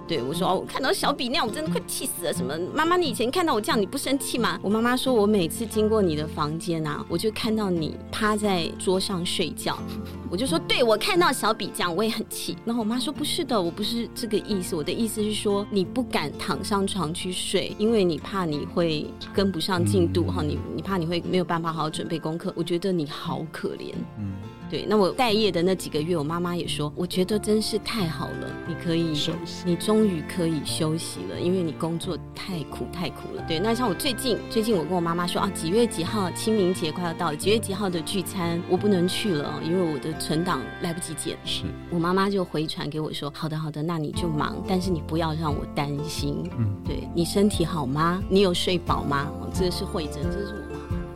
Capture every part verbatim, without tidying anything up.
对我说、哦、我看到小比那样我真的快气死了，什么妈妈你以前看到我这样你不生气吗？我妈妈说我每次经过你的房间啊，我就看到你趴在桌上睡觉，我就说对，我看到小比这样我也很气。然后我妈说不是的，我不是这个意思，我的意思是说你不敢躺上床去睡，因为你怕你会跟不上进度、嗯、你, 你怕你会没有办法好好准备功课，我觉得你好可怜。嗯，对，那我待业的那几个月我妈妈也说我觉得真是太好了，你可以你终于可以休息了，因为你工作太苦太苦了。对，那像我最近最近我跟我妈妈说啊，几月几号清明节快要到了，几月几号的聚餐我不能去了，因为我的存档来不及剪。是，我妈妈就回传给我说好的好的，那你就忙，但是你不要让我担心。嗯，对，你身体好吗？你有睡饱吗？哦、这个是慧珍，这是我妈妈。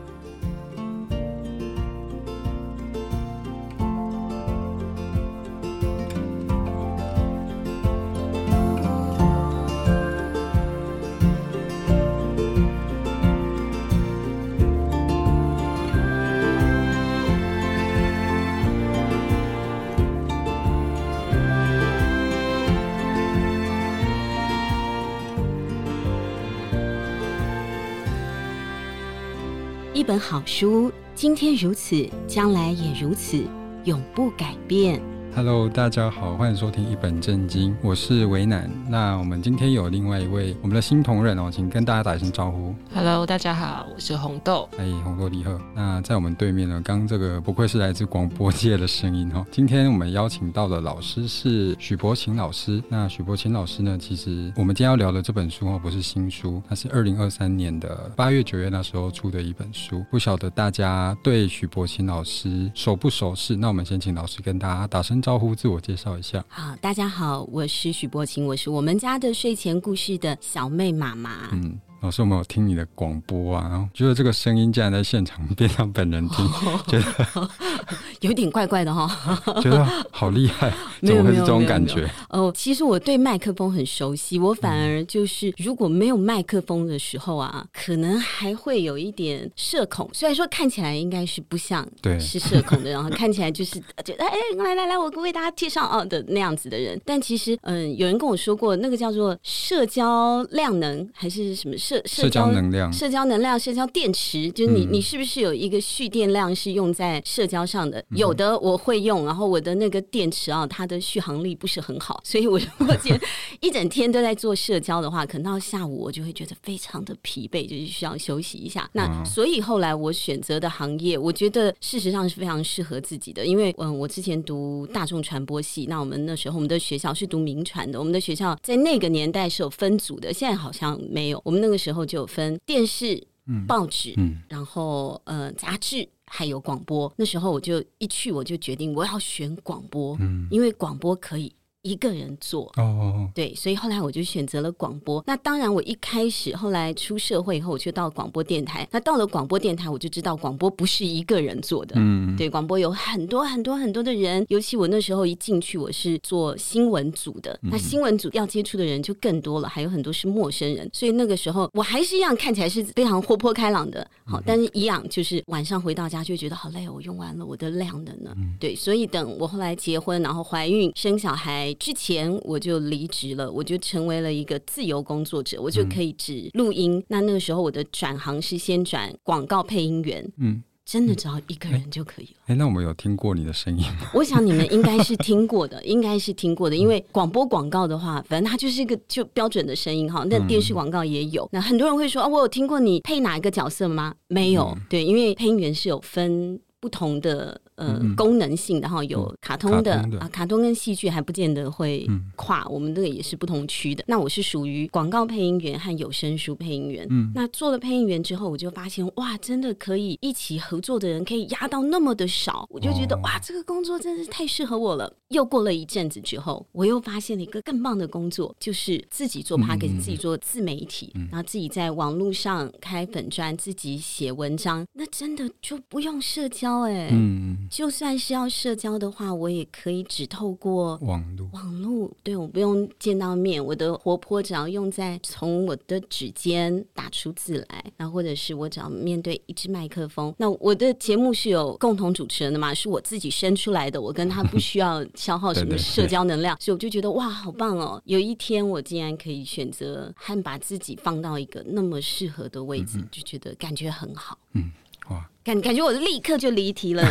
一本好书，今天如此，将来也如此，永不改变。 Hello， 大家好，欢迎收听一本正经，我是维南。那我们今天有另外一位我们的新同仁哦，请跟大家打一声招呼。 Hello， 大家好，我是红豆。 哎，红豆你好。那在我们对面呢，刚这个不愧是来自广播界的声音哦。今天我们邀请到的老师是许博勤老师。那许博勤老师呢，其实我们今天要聊的这本书哦，不是新书，它是二零二三年的八月九月那时候出的一本书。不晓得大家对许博勤老师熟不熟识？那我们先请老师跟大家打声招呼，自我介绍一下。 好，大家好，我是许博勤，我是我们家的睡前故事的小妹妈妈。嗯， 老师，我们有听你的广播啊，然后觉得这个声音竟然在现场变成本人听，哦、觉得有点怪怪的哈、 哦，觉得好厉害，怎么会是这种感觉？ 哦，其实我对麦克风很熟悉，我反而就是如果没有麦克风的时候啊，可能还会有一点社恐。虽然说看起来应该是不像是社恐的，然后看起来就是觉得哎，来来来，我为大家介绍哦的那样子的人，但其实嗯，有人跟我说过，那个叫做社交量能还是什么？社, 社, 社交能量社交能量社交电池，就是你、嗯、你是不是有一个蓄电量是用在社交上的、嗯、有的我会用，然后我的那个电池啊，它的续航力不是很好，所以我如果今天一整天都在做社交的话，可能到下午我就会觉得非常的疲惫，就是需要休息一下。那、嗯、所以后来我选择的行业我觉得事实上是非常适合自己的，因为嗯，我之前读大众传播系，那我们那时候我们的学校是读民传的，我们的学校在那个年代是有分组的，现在好像没有。我们那个时候就有分电视、嗯、报纸、嗯、然后呃杂志还有广播。那时候我就一去我就决定我要选广播、嗯、因为广播可以一个人做哦，对，所以后来我就选择了广播。那当然我一开始后来出社会以后我就到广播电台，那到了广播电台我就知道广播不是一个人做的，嗯，对，广播有很多很多很多的人，尤其我那时候一进去我是做新闻组的，那新闻组要接触的人就更多了，还有很多是陌生人，所以那个时候我还是一样看起来是非常活泼开朗的，好，但是一样就是晚上回到家就觉得好累，我用完了我的量的呢、嗯、对，所以等我后来结婚然后怀孕生小孩之前我就离职了，我就成为了一个自由工作者，我就可以只录音、嗯、那那个时候我的转行是先转广告配音员，嗯，真的只要一个人就可以了。 哎，那我们有听过你的声音吗？ 我想你们应该是听过的，应该是听过的，因为广播广告的话，反正它就是一个就标准的声音哈。那电视广告也有，那很多人会说、啊、我有听过你配哪一个角色吗？没有、嗯、对，因为配音员是有分不同的呃、嗯、功能性的哈，有卡通的、嗯、卡通的啊，卡通跟戏剧还不见得会跨、嗯、我们这个也是不同区的。那我是属于广告配音员和有声书配音员、嗯、那做了配音员之后我就发现哇，真的可以一起合作的人可以压到那么的少，我就觉得、哦、哇，这个工作真是太适合我了。又过了一阵子之后，我又发现了一个更棒的工作，就是自己做 podcast、嗯、自己做自媒体、嗯、然后自己在网络上开粉专，自己写文章，那真的就不用社交交哎、欸，嗯，就算是要社交的话，我也可以只透过网络， 网络，对，我不用见到面，我的活泼只要用在从我的指尖打出字来，然后或者是我只要面对一支麦克风。那我的节目是有共同主持人的嘛，是我自己生出来的，我跟他不需要消耗什么社交能量，对对对，所以我就觉得哇，好棒哦！有一天我竟然可以选择和把自己放到一个那么适合的位置，嗯，就觉得感觉很好。嗯，哇，感感觉我立刻就离题了。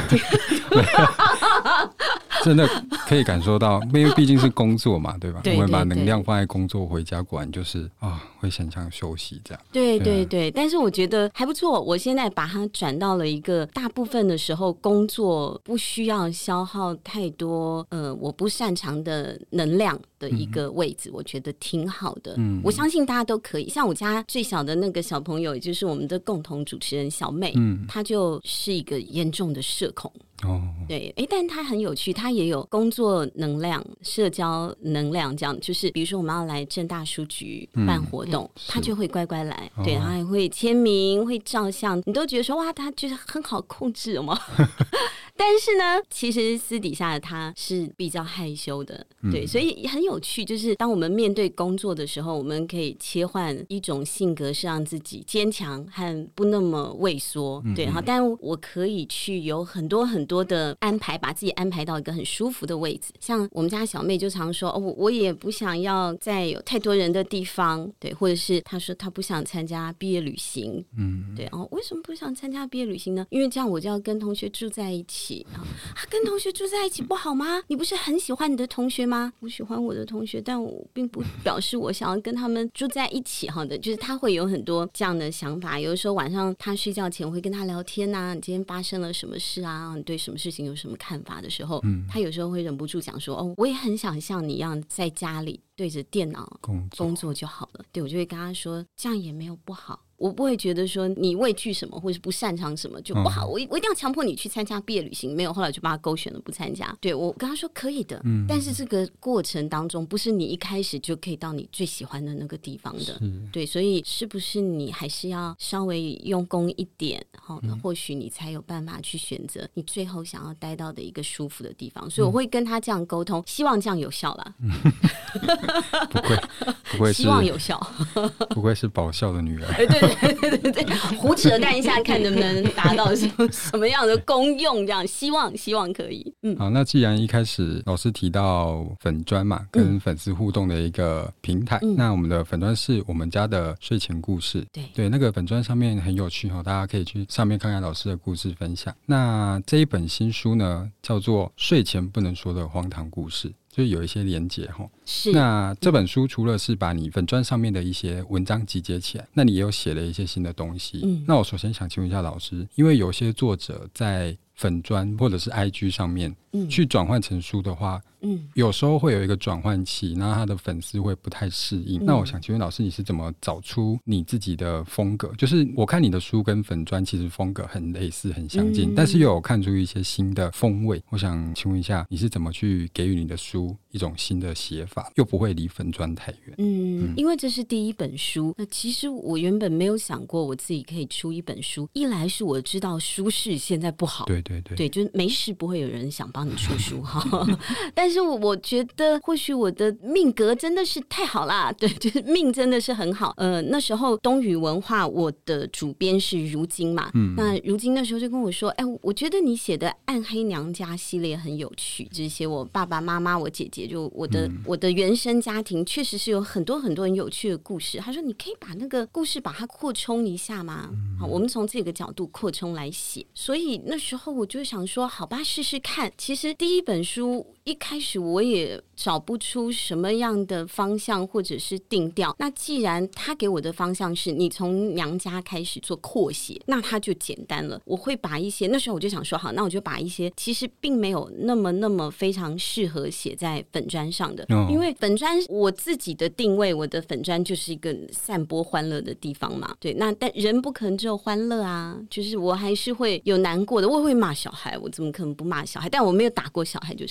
真的可以感受到，因为毕竟是工作嘛，对吧？ 对对对， 我们把能量放在工作，回家果然就是啊，会很想休息这样。 对对对，但是我觉得还不错。我现在把它转到了一个大部分的时候，工作不需要消耗太多呃我不擅长的能量的一个位置，嗯，我觉得挺好的。嗯，我相信大家都可以。像我家最小的那个小朋友，也就是我们的共同主持人小妹，嗯，她就是一个严重的社恐。哦，对，哎，但他很有趣，他也有工作能量、社交能量，这样就是比如说我们要来政大书局办活动，嗯，他就会乖乖来，哦，对，他还会签名、会照相，你都觉得说哇，他就是很好控制，有吗？但是呢，其实私底下的他是比较害羞的，对，嗯，所以很有趣。就是当我们面对工作的时候，我们可以切换一种性格，是让自己坚强和不那么畏缩，嗯，对，好，但我可以去有很多很多的安排，把自己安排到一个很舒服的位置。像我们家小妹就常说，哦，我我也不想要在有太多人的地方，对，或者是她说她不想参加毕业旅行，嗯，对，哦，为什么不想参加毕业旅行呢？因为这样我就要跟同学住在一起。啊，跟同学住在一起不好吗？你不是很喜欢你的同学吗？我喜欢我的同学，但我并不表示我想要跟他们住在一起。好的，就是他会有很多这样的想法。有的时候晚上他睡觉前我会跟他聊天啊，你今天发生了什么事啊？你对什么事情有什么看法的时候，嗯，他有时候会忍不住讲说，哦，我也很想像你一样在家里对着电脑工作, 工作就好了。对，我就会跟他说，这样也没有不好。我不会觉得说你畏惧什么或是不擅长什么就不好，嗯，我我一定要强迫你去参加毕业旅行，没有，后来就把他勾选了不参加。对，我跟他说可以的，嗯，但是这个过程当中不是你一开始就可以到你最喜欢的那个地方的，对，所以是不是你还是要稍微用功一点，嗯，或许你才有办法去选择你最后想要待到的一个舒服的地方。所以我会跟他这样沟通，希望这样有效啦。嗯， 不会不会是希望有效， 不会是保孝的女儿。 对对对对对，胡扯淡一下，看能不能达到什么什么样的功用，这样希望希望可以。嗯， 好，那既然一开始老师提到粉专嘛，跟粉丝互动的一个平台，嗯，那我们的粉专是我们家的睡前故事。对对，那个粉专上面很有趣哦，大家可以去上面看看老师的故事分享。那这一本新书呢，叫做《睡前不能说的荒唐故事》。就是有一些连结齁。 是。 那这本书除了是把你粉专上面的一些文章集结起来，那你也有写了一些新的东西。嗯。那我首先想请问一下老师，因为有些作者在粉专或者是 I G 上面，嗯，去转换成书的话，嗯，有时候会有一个转换期，然后他的粉丝会不太适应。嗯，那我想请问老师，你是怎么找出你自己的风格？就是我看你的书跟粉专其实风格很类似很相近，嗯，但是又有看出一些新的风味。我想请问一下，你是怎么去给予你的书一种新的写法，又不会离粉专太远？ 嗯，嗯因为这是第一本书，那其实我原本没有想过我自己可以出一本书。一来是我知道书市现在不好， 对对对， 对，就是没事不会有人想帮你出书哈。但是我觉得或许我的命格真的是太好啦，对，就是命真的是很好。呃，那时候东宇文化我的主编是如今嘛，嗯，那如今那时候就跟我说，哎，我觉得你写的暗黑娘家系列很有趣，就是写我爸爸妈妈、我姐姐，就我的、嗯、我的原生家庭，确实是有很多很多很有趣的故事。他说，你可以把那个故事把它扩充一下吗？嗯、好，我们从这个角度扩充来写。所以那时候我就想说，好吧，试试看。其实第一本书一开始我也找不出什么样的方向或者是定调。那既然他给我的方向是你从娘家开始做扩写，那他就简单了。我会把一些，那时候我就想说，好，那我就把一些其实并没有那么那么非常适合写在粉专上的，哦、因为粉专我自己的定位，我的粉专就是一个散播欢乐的地方嘛。对，那但人不可能只有欢乐啊，就是我还是会有难过的，我也会骂小孩，我怎么可能不骂小孩？但我没有打过小孩就是了。就我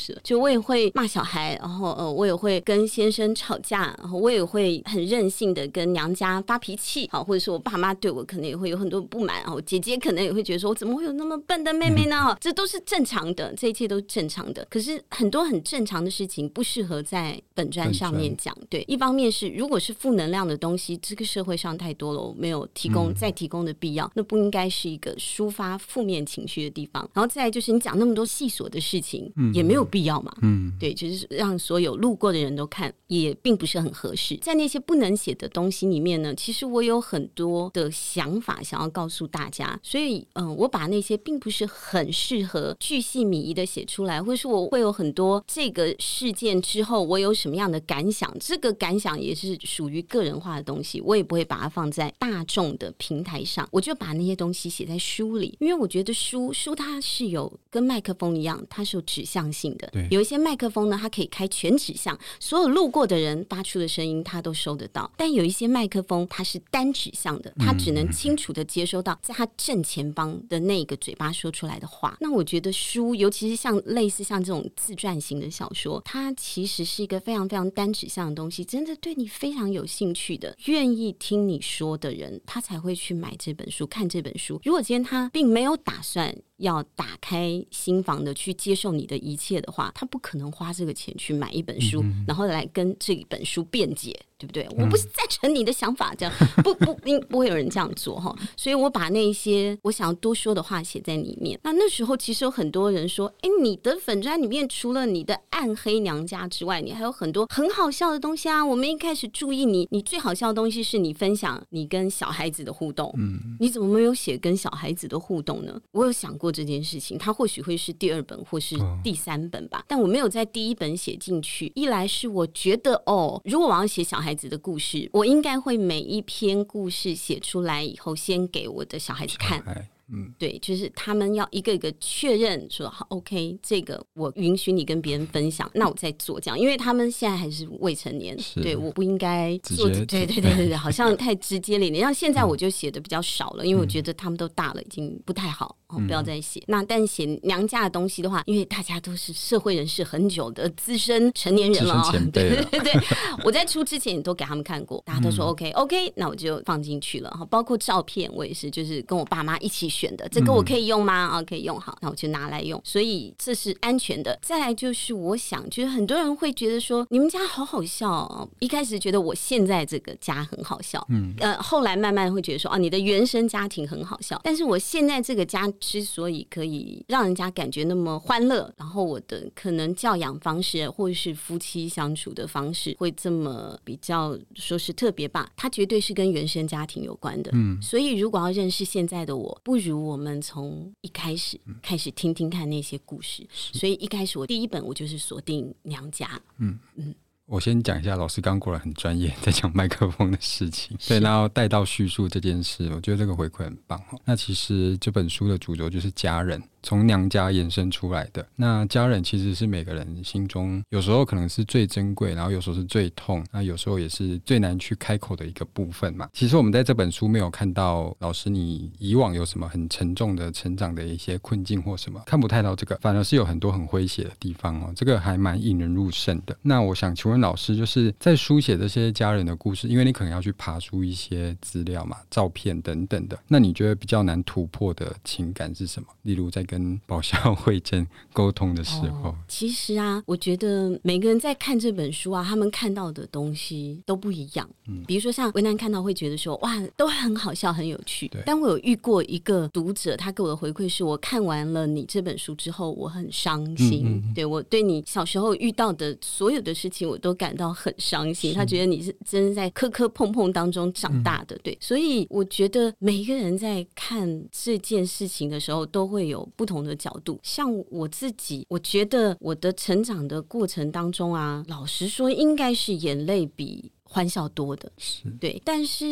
我也会骂小孩，然后呃，我也会跟先生吵架，然后我也会很任性的跟娘家发脾气，好，或者是我爸妈对我可能也会有很多不满，然后姐姐可能也会觉得说，我怎么会有那么笨的妹妹呢？嗯、这都是正常的，这一切都是正常的。可是很多很正常的事情不适合在本专上面讲。对，一方面是如果是负能量的东西，这个社会上太多了，我没有提供、嗯、再提供的必要，那不应该是一个抒发负面情绪的地方。然后再来就是你讲那么多细琐的事情，嗯、也没有必要嘛。嗯，对，就是让所有路过的人都看，也并不是很合适。在那些不能写的东西里面呢，其实我有很多的想法想要告诉大家，所以嗯，我把那些并不是很适合巨细靡遗的写出来，或是我会有很多这个事件之后我有什么样的感想，这个感想也是属于个人化的东西，我也不会把它放在大众的平台上，我就把那些东西写在书里。因为我觉得书书它是有跟麦克风一样，它是有指向性的，有一些麦克风呢它可以开全指向，所有路过的人发出的声音它都收得到，但有一些麦克风它是单指向的，它只能清楚的接收到在它正前方的那个嘴巴说出来的话。那我觉得书尤其是像类似像这种自传型的小说，它其实是一个非常非常单指向的东西，真的对你非常有兴趣的愿意听你说的人，他才会去买这本书看这本书。如果今天他并没有打算要打开心房的去接受你的一切的话，他不可能花这个钱去买一本书、嗯、然后来跟这本书辩解，对不对？我不是赞成你的想法，这样不不不不会有人这样做哈。所以我把那些我想要多说的话写在里面。那那时候其实有很多人说，哎，你的粉专里面除了你的暗黑娘家之外，你还有很多很好笑的东西啊。我们一开始注意你，你最好笑的东西是你分享你跟小孩子的互动，嗯，你怎么没有写跟小孩子的互动呢？我有想过这件事情，它或许会是第二本或是第三本吧，但我没有在第一本写进去。一来是我觉得哦，如果我要写小孩子的故事，我应该会每一篇故事写出来以后先给我的小孩子看，嗯，对，就是他们要一个一个确认说好 OK， 这个我允许你跟别人分享，那我再做这样，因为他们现在还是未成年，对，我不应该做，对对对对对，好像太直接了一点。像现在我就写的比较少了，因为我觉得他们都大了，已经不太好，哦、不要再写。那但写娘家的东西的话，因为大家都是社会人士很久的资深成年人了、哦，对对对，我在出之前也都给他们看过，大家都说 OK OK， 那我就放进去了。包括照片，我也是，就是跟我爸妈一起选的，这个我可以用吗？啊，可以用，好，那我就拿来用，所以这是安全的。再来就是我想，就是很多人会觉得说你们家好好笑哦，一开始觉得我现在这个家很好笑，嗯，呃，后来慢慢会觉得说啊，你的原生家庭很好笑，但是我现在这个家之所以可以让人家感觉那么欢乐，然后我的可能教养方式或者是夫妻相处的方式会这么比较说是特别吧，它绝对是跟原生家庭有关的，嗯，所以如果要认识现在的我，不如我们从一开始开始听听看那些故事，所以一开始我第一本我就是锁定娘家。嗯嗯， 我先讲一下，老师刚过来很专业，在讲麦克风的事情，对，然后带到叙述这件事，我觉得这个回馈很棒。那其实这本书的主轴就是家人，从娘家延伸出来的。那家人其实是每个人心中有时候可能是最珍贵，然后有时候是最痛，那有时候也是最难去开口的一个部分嘛。其实我们在这本书没有看到老师你以往有什么很沉重的成长的一些困境或什么，看不太到这个，反而是有很多很诙谐的地方哦，这个还蛮引人入胜的。那我想请问老师，就是在书写这些家人的故事，因为你可能要去爬出一些资料嘛，照片等等的，那你觉得比较难突破的情感是什么？例如在跟保孝惠珍沟通的时候、哦、 其实啊，我觉得每个人在看这本书啊，他们看到的东西都不一样、嗯、比如说像维南看到会觉得说哇都很好笑很有趣，但我有遇过一个读者，他给我的回馈是我看完了你这本书之后我很伤心，嗯嗯，对，我对你小时候遇到的所有的事情我都感到很伤心，他觉得你是真的在磕磕碰碰当中长大的、嗯、对，所以我觉得每一个人在看这件事情的时候都会有不同的角度。像我自己，我觉得我的成长的过程当中啊，老实说应该是眼泪比欢笑多的，是对，但是哎，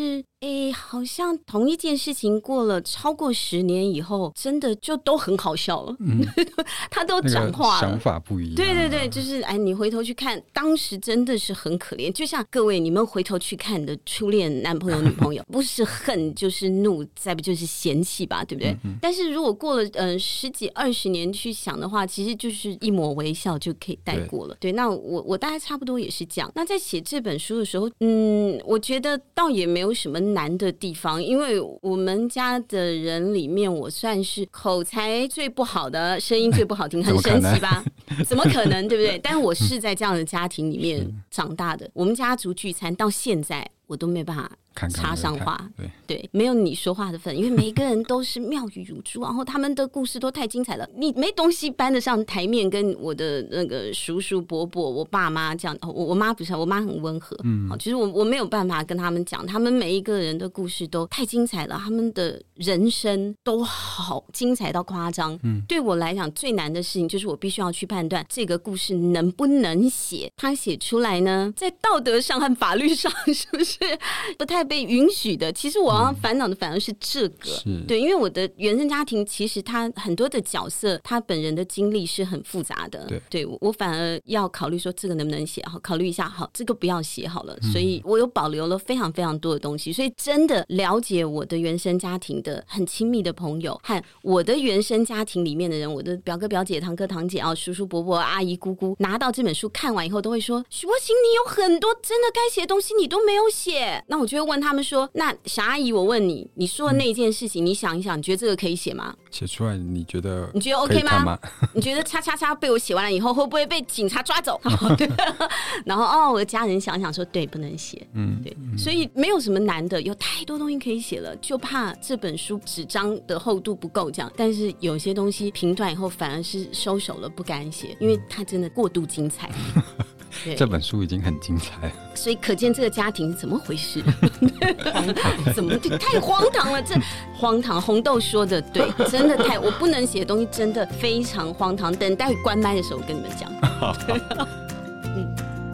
哎，好像同一件事情过了超过十年以后，真的就都很好笑了。嗯，他都转化了， 那个想法不一样。 对对对，就是哎，你回头去看，当时真的是很可怜。就像各位，你们回头去看的初恋男朋友、女朋友，不是恨就是怒，再不就是嫌弃吧，对不对？嗯嗯，但是如果过了呃十几二十年去想的话，其实就是一抹微笑就可以带过了。对，对，那我我大概差不多也是这样。那在写这本书的时候，嗯，我觉得倒也没有什么难的地方，因为我们家的人里面，我算是口才最不好的，声音最不好听，很神奇吧？怎么可能，对不对？但我是在这样的家庭里面长大的，我们家族聚餐到现在我都没办法插上话，对对，没有你说话的份，因为每个人都是妙语如珠，然后他们的故事都太精彩了，你没东西搬得上台面。跟我的那个叔叔伯伯、我爸妈这样，我我妈不是，我妈很温和，嗯，其实我我没有办法跟他们讲，他们每一个人的故事都太精彩了，他们的人生都好精彩到夸张。嗯，对我来讲最难的事情就是我必须要去判断这个故事能不能写，他写出来呢，在道德上和法律上是不是不太被允许的。其实我要烦恼的反而是这个，嗯，对，因为我的原生家庭其实他很多的角色，他本人的经历是很复杂的，对，对我反而要考虑说这个能不能写，好，考虑一下，好，这个不要写好了，嗯，所以我有保留了非常非常多的东西。所以真的了解我的原生家庭的很亲密的朋友和我的原生家庭里面的人，我的表哥表姐、堂哥堂姐啊，叔叔伯伯、阿姨姑姑，拿到这本书看完以后都会说，许博晴，你有很多真的该写的东西你都没有写。那我就会问他们说，那小阿姨，我问你，你说的那一件事情，嗯，你想一想，你觉得这个可以写吗？ 写出来你觉得你觉得 OK 吗？你觉得叉叉叉被我写完了以后会不会被警察抓走？然后哦，我的家人想想说，对，不能写，嗯，对，嗯，所以没有什么难的，有太多东西可以写了，就怕这本书纸张的厚度不够这样。但是有些东西评断以后反而是收手了，不敢写，因为它真的过度精彩。 这本书已经很精彩了， 所以可见这个家庭是怎么回事？荒唐，怎么太荒唐了？这荒唐，红豆说的对，真的太，我不能写的东西真的非常荒唐。等待会关麦的时候我跟你们讲。嗯。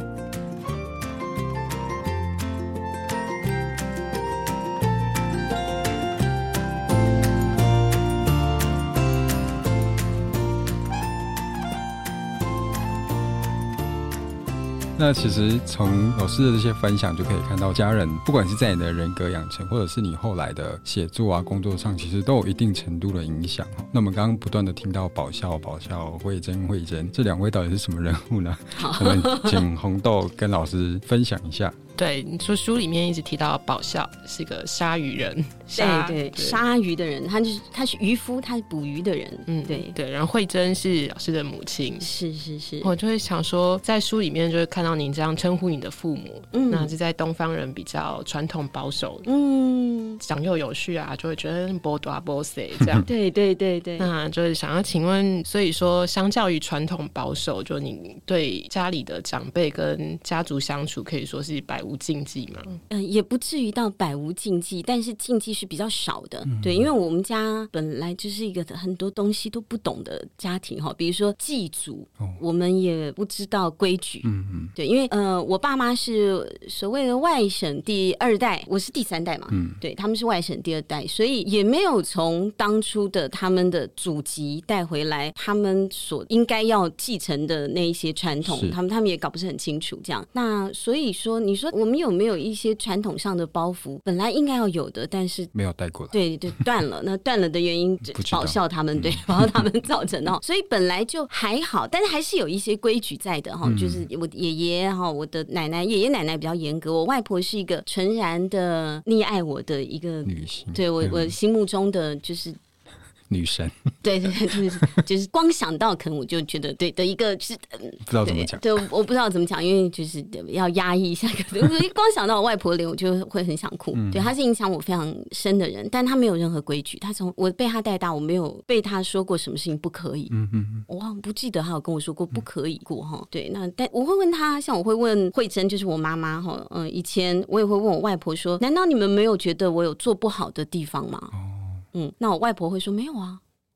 那其实从老师的这些分享就可以看到，家人不管是在你的人格养成，或者是你后来的写作啊、工作上，其实都有一定程度的影响。那我们刚刚不断的听到宝笑、宝笑、慧珍、慧珍，这两位到底是什么人物呢？我们请红豆跟老师分享一下。 对，你说书里面一直提到宝笑是个鲨鱼人， 对对，鲨鱼的人，他就是他是渔夫，他是捕鱼的人，嗯，对对。然后慧珍是老师的母亲， 是是是。 我就会想说，在书里面就会看到您这样称呼你的父母，嗯，那是在东方人比较传统保守，嗯，长幼有序啊，就会觉得波多波塞这样， 对对对对。 那就是想要请问，所以说相较于传统保守，就你对家里的长辈跟家族相处，可以说是百无禁忌吗？ 嗯，也不至于到百无禁忌，但是禁忌是比较少的。嗯，对，因为我们家本来就是一个很多东西都不懂的家庭哈，比如说祭祖，哦，我们也不知道规矩。嗯嗯，对，因为呃，我爸妈是所谓的外省第二代，我是第三代嘛。嗯，对，他们是外省第二代，所以也没有从当初的他们的祖籍带回来，他们所应该要继承的那一些传统，他们他们也搞不是很清楚。这样，那所以说，你说我们有没有一些传统上的包袱？本来应该要有的，但是没有带过来。 对对，断了。那断了的原因，保笑他们，对，保笑他们造成的。所以本来就还好，但是还是有一些规矩在的哈。嗯，就是我爷爷哈，我的奶奶、爷爷奶奶比较严格，我外婆是一个纯然的溺爱我的一个女性， 对我我心目中的就是女神。 对对对，就是就是光想到可能我就觉得对的一个是，嗯， 不知道怎么讲， 对，我不知道怎么讲，因为就是要压抑一下，可能光想到我外婆脸，我就会很想哭。嗯，对，她是影响我非常深的人，但她没有任何规矩，她从我被她带大，我没有被她说过什么事情不可以。嗯嗯，我好像不记得她有跟我说过不可以过哈。对，那但我会问她，像我会问慧珍，就是我妈妈哈，嗯，以前我也会问我外婆说，难道你们没有觉得我有做不好的地方吗？哦，嗯，那我外婆会说没有啊。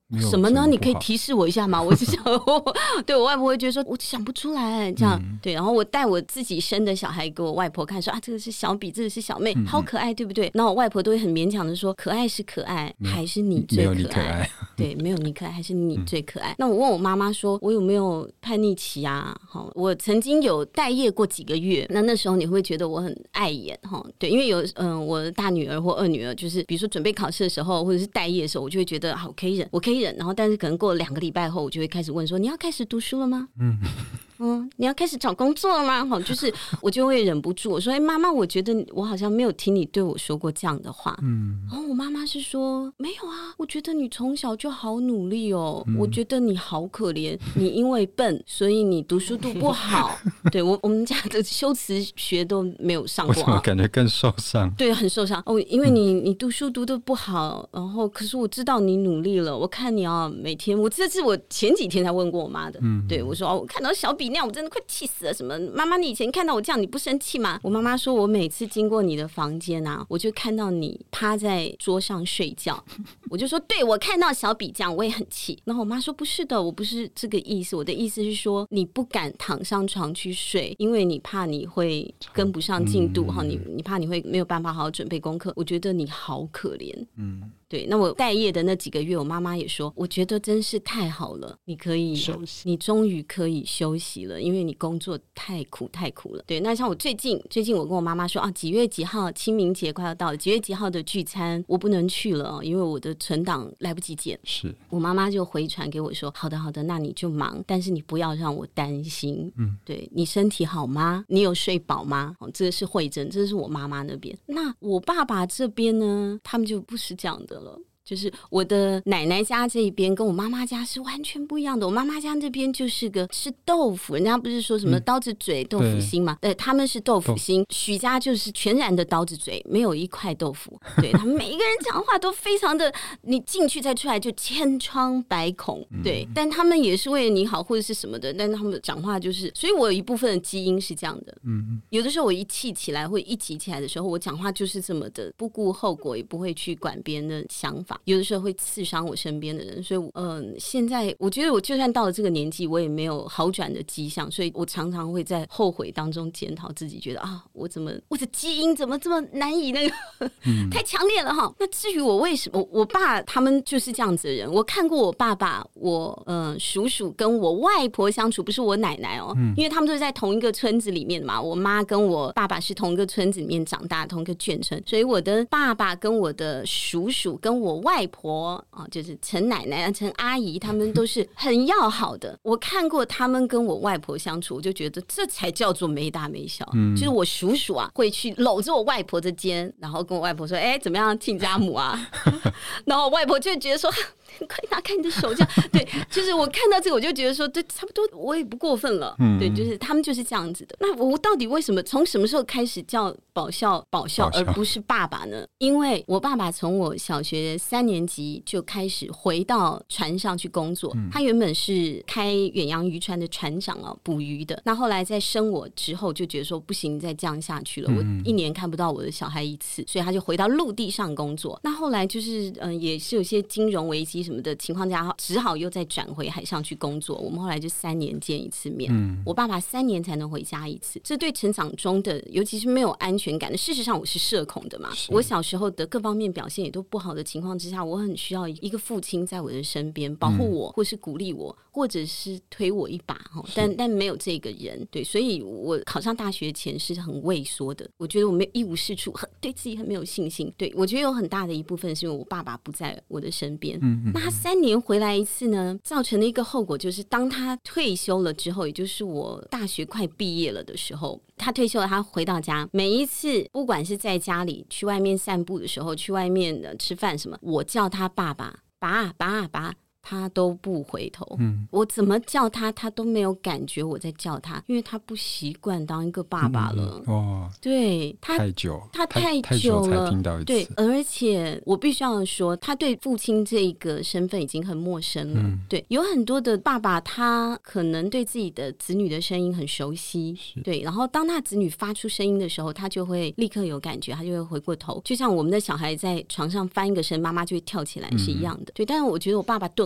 什么呢？你可以提示我一下吗？我是想，对我外婆会觉得说，我想不出来这样、嗯、对。然后我带我自己生的小孩给我外婆看，说啊，这个是小比，这个是小妹，嗯、好可爱，对不对？然后我外婆都会很勉强的说，可爱是可爱，还是你最可爱？没有你可爱，对，没有你可爱，还是你最可爱。嗯、那我问我妈妈说，我有没有叛逆期啊？好，我曾经有待业过几个月，那那时候你会觉得我很碍眼哈？对，因为有嗯、呃，我的大女儿或二女儿，就是比如说准备考试的时候，或者是待业的时候，我就会觉得好，我可以忍，我可以忍。然后，但是可能过了两个礼拜后，我就会开始问说：“你要开始读书了吗？”嗯。嗯，你要开始找工作了吗？好，就是我就会忍不住我说：“哎、欸，妈妈，我觉得我好像没有听你对我说过这样的话。”嗯，然后我妈妈是说：“没有啊，我觉得你从小就好努力哦，嗯、我觉得你好可怜，你因为笨，所以你读书读不好。对我我们家的修辞学都没有上过、啊， 我怎么感觉更受伤？ 对，很受伤哦，因为你你读书读得不好，然后可是我知道你努力了，我看你啊，每天我这是我前几天才问过我妈的，嗯，对我说哦，我看到小比那样，我真的快气死了。什么妈妈，你以前看到我这样，你不生气吗？我妈妈说，我每次经过你的房间啊，我就看到你趴在桌上睡觉，我就说，对，我看到小比这样，我也很气。然后我妈说，不是的，我不是这个意思，我的意思是说，你不敢躺上床去睡，因为你怕你会跟不上进度哈、嗯，你你怕你会没有办法好好准备功课。我觉得你好可怜，嗯。对，那我待业的那几个月，我妈妈也说，我觉得真是太好了，你可以休息，你终于可以休息了，因为你工作太苦太苦了。对，那像我最近最近我跟我妈妈说啊，几月几号清明节快要到了，几月几号的聚餐我不能去了，因为我的存档来不及剪。是我妈妈就回传给我说，好的好的，那你就忙，但是你不要让我担心。嗯，对，你身体好吗？你有睡饱吗？哦，这个是慧珍，这是我妈妈那边。那我爸爸这边呢，他们就不是这样的了，就是我的奶奶家这一边跟我妈妈家是完全不一样的。我妈妈家这边就是个吃豆腐，人家不是说什么刀子嘴、嗯、豆腐心吗？对，他们是豆腐心，许家就是全然的刀子嘴，没有一块豆腐。对，他们每一个人讲话都非常的，你进去再出来就千疮百孔。对、嗯，但他们也是为了你好或者是什么的，但他们讲话就是，所以我有一部分的基因是这样的。嗯，有的时候我一气起来或一急起来的时候，我讲话就是这么的不顾后果，也不会去管别人的想法。有的时候会刺伤我身边的人，所以嗯、呃，现在我觉得我就算到了这个年纪，我也没有好转的迹象，所以我常常会在后悔当中检讨自己，觉得啊，我怎么我的基因怎么这么难以那个、嗯、太强烈了哈。那至于我为什么，我我爸他们就是这样子的人，我看过我爸爸、我呃叔叔跟我外婆相处，不是我奶奶哦，嗯、因为他们都是在同一个村子里面嘛，我妈跟我爸爸是同一个村子里面长大，同一个眷村，所以我的爸爸跟我的叔叔跟我外婆啊，就是陈奶奶、陈阿姨，他们都是很要好的。我看过他们跟我外婆相处，我就觉得这才叫做没大没小。嗯，就是我叔叔啊，会去搂着我外婆的肩，然后跟我外婆说：“哎、欸，怎么样，亲家母啊？”然后我外婆就觉得说：“快拿开你的手，这样。”对，就是我看到这个，我就觉得说，对，差不多，我也不过分了。嗯，对，就是他们就是这样子的。那我到底为什么从什么时候开始叫宝孝宝孝，而不是爸爸呢？因为我爸爸从我小学三年级就开始回到船上去工作，嗯、他原本是开远洋渔船的船长哦，捕鱼的。那后来在生我之后，就觉得说不行，再这样下去了，嗯、我一年看不到我的小孩一次，所以他就回到陆地上工作。那后来就是嗯、呃，也是有些金融危机什么的情况下，只好又再转回海上去工作。我们后来就三年见一次面，嗯、我爸爸三年才能回家一次。这对成长中的，尤其是没有安全感的，事实上我是社恐的嘛，我小时候的各方面表现也都不好的情况之下，我很需要一个父亲在我的身边保护我，嗯、或是鼓励我，或者是推我一把，但但没有这个人，对，所以我考上大学前是很畏缩的，我觉得我没一无是处，很对自己很没有信心。对，我觉得有很大的一部分是因为我爸爸不在我的身边。嗯嗯，那他三年回来一次呢，造成的一个后果就是，当他退休了之后，也就是我大学快毕业了的时候，他退休了，他回到家，每一次不管是在家里去外面散步的时候，去外面的吃饭什么，我叫他爸爸爸爸爸，他都不回头。嗯，我怎么叫他，他都没有感觉我在叫他，因为他不习惯当一个爸爸了。嗯、哦，对，他太久， 他太久了， 才听到一次。 对，而且我必须要说，他对父亲这个身份已经很陌生了。嗯、对，有很多的爸爸，他可能对自己的子女的声音很熟悉，对，然后当他子女发出声音的时候，他就会立刻有感觉，他就会回过头，就像我们的小孩在床上翻一个身，妈妈就会跳起来是一样的。嗯、对，但是我觉得我爸爸顿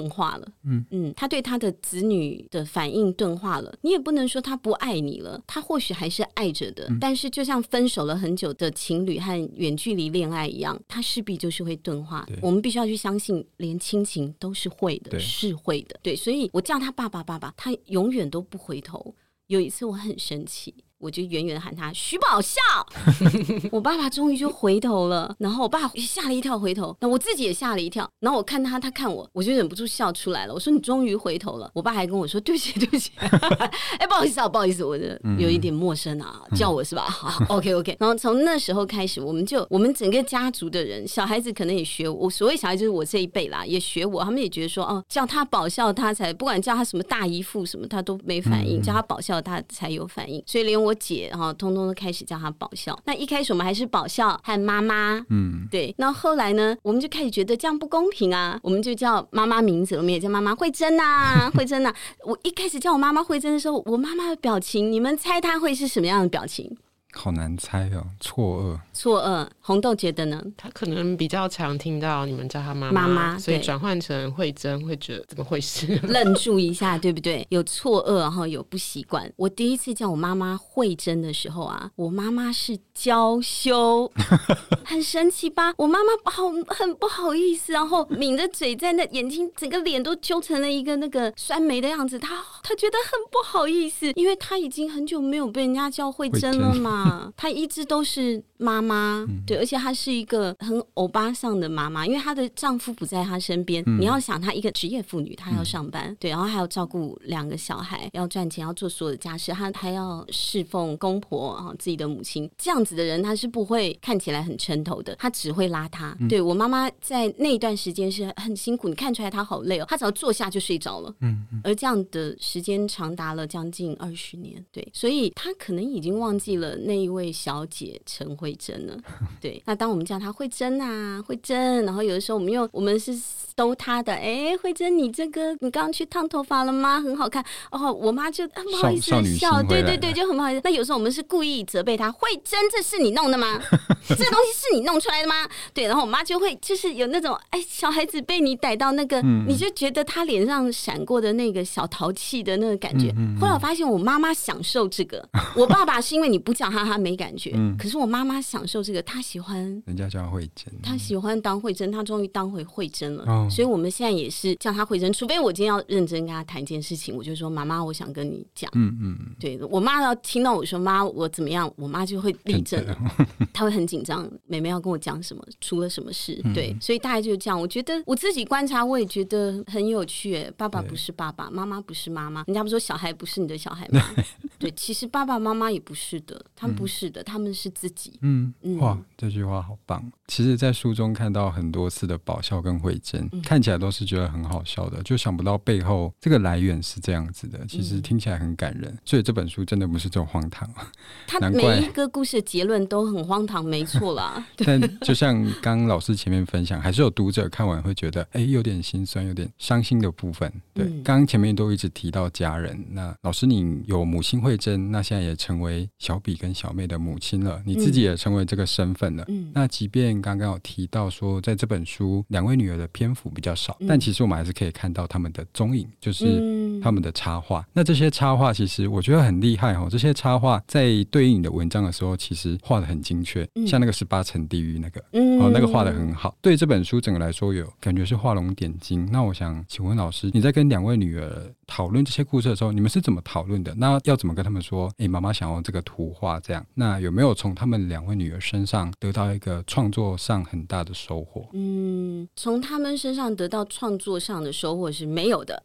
化了。嗯嗯，他对他的子女的反应钝化了。你也不能说他不爱你了，他或许还是爱着的、嗯、但是就像分手了很久的情侣和远距离恋爱一样，他势必就是会钝化。我们必须要去相信连亲情都是会的，是会的。对，所以我叫他爸爸爸爸，他永远都不回头。有一次我很生气，我就远远喊他徐宝孝我爸爸终于就回头了，然后我爸吓了一跳回头，那我自己也吓了一跳，然后我看他他看我，我就忍不住笑出来了。我说你终于回头了。我爸还跟我说对不起对不起哎，不好意思啊不好意思，我的有一点陌生啊、嗯、叫我是吧？好 OK OK。 然后从那时候开始，我们就我们整个家族的人，小孩子可能也学我，所谓小孩就是我这一辈啦，也学我，他们也觉得说哦，叫他宝孝他才，不管叫他什么大姨父什么他都没反应、嗯、叫他宝孝他才有反应，所以连我姐然后通通都开始叫他宝孝。那一开始我们还是宝孝和妈妈，嗯，对。那后来呢，我们就开始觉得这样不公平啊，我们就叫妈妈名字，我们也叫妈妈慧珍啊，慧珍啊。我一开始叫我妈妈慧珍的时候，我妈妈的表情，你们猜她会是什么样的表情？ 好难猜哦，错愕， 错愕。红豆觉得呢？ 他可能比较常听到你们叫他妈妈，妈妈，所以转换成慧珍会觉得怎么回事？ 愣住一下，对不对？有错愕，然后有不习惯。我第一次叫我妈妈慧珍的时候啊，我妈妈是娇羞，很神奇吧？我妈妈好很不好意思，然后抿着嘴，在那眼睛整个脸都揪成了一个那个酸梅的样子。她她觉得很不好意思，因为她已经很久没有被人家叫慧珍了嘛。她一直都是妈妈、嗯、对，而且她是一个很欧巴桑的妈妈，因为她的丈夫不在她身边、嗯、你要想她一个职业妇女，她要上班、嗯、对，然后还要照顾两个小孩，要赚钱，要做所有的家事，她还要侍奉公婆、啊、自己的母亲，这样子的人她是不会看起来很撑头的，她只会邋遢、嗯、对，我妈妈在那段时间是很辛苦，你看出来她好累哦，她只要坐下就睡着了、嗯嗯、而这样的时间长达了将近二十年，对，所以她可能已经忘记了那一位小姐陈慧珍了。对，那当我们叫她慧珍啊慧珍，然后有的时候我们又我们是逗她的，哎，慧珍你这个你刚刚去烫头发了吗？很好看哦，我妈就、啊、不好意思笑，对对对，就很不好意思。那有时候我们是故意责备她，慧珍这是你弄的吗？这个东西是你弄出来的吗？对，然后我妈就会就是有那种哎，小孩子被你逮到那个、嗯、你就觉得她脸上闪过的那个小淘气的那个感觉、嗯嗯嗯、后来我发现我妈妈享受这个我爸爸是因为你不叫他他没感觉、嗯、可是我妈妈享受这个，她喜欢人家叫慧珍， 她喜欢当慧珍，她终于当回慧珍了、哦、所以我们现在也是叫她慧珍，除非我今天要认真跟她谈一件事情，我就说妈妈我想跟你讲，嗯嗯，对，我妈要听到我说妈我怎么样，我妈就会立正了她会很紧张，妹妹要跟我讲什么，出了什么事、嗯、对，所以大概就是这样。我觉得我自己观察我也觉得很有趣耶，爸爸不是爸爸，妈妈不是妈妈，人家不说小孩不是你的小孩吗？对，其实爸爸妈妈也不是的，他们不是的、嗯、他们是自己。嗯， 哇，这句话好棒。其实在书中看到很多次的宝孝跟慧珍、嗯、看起来都是觉得很好笑的，就想不到背后这个来源是这样子的，其实听起来很感人、嗯、所以这本书真的不是这种荒唐， 他每一个故事的结论都很荒唐，没错啦但就像刚刚老师前面分享，还是有读者看完会觉得哎，有点心酸有点伤心的部分。对，刚刚、嗯、前面都一直提到家人，那老师你有母亲慧珍，那现在也成为小比跟小妹的母亲了，你自己也成为这个身份了、嗯、那即便刚刚有提到说在这本书两位女儿的篇幅比较少、嗯、但其实我们还是可以看到他们的踪影，就是他们的插画、嗯、那这些插画其实我觉得很厉害、哦、这些插画在对应你的文章的时候其实画得很精确、嗯、像那个十八层地狱那个、嗯哦、那个画得很好，对这本书整个来说有感觉是画龙点睛。那我想请问老师，你在跟两位女儿讨论这些故事的时候，你们是怎么讨论的？那要怎么跟他们说哎，妈妈想要这个图画这样？那有没有从他们两位女儿身上得到一个创作上很大的收获？ 嗯，从他们身上得到创作上的收获是没有的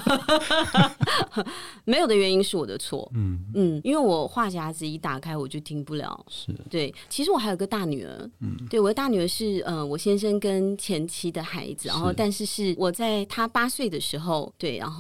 没有的原因是我的错。嗯嗯，因为我话匣子一打开我就停不了。是，对，其实我还有个大女儿，嗯，对，我的大女儿是呃我先生跟前妻的孩子，然后但是是我在她八岁的时候，对，然后跟她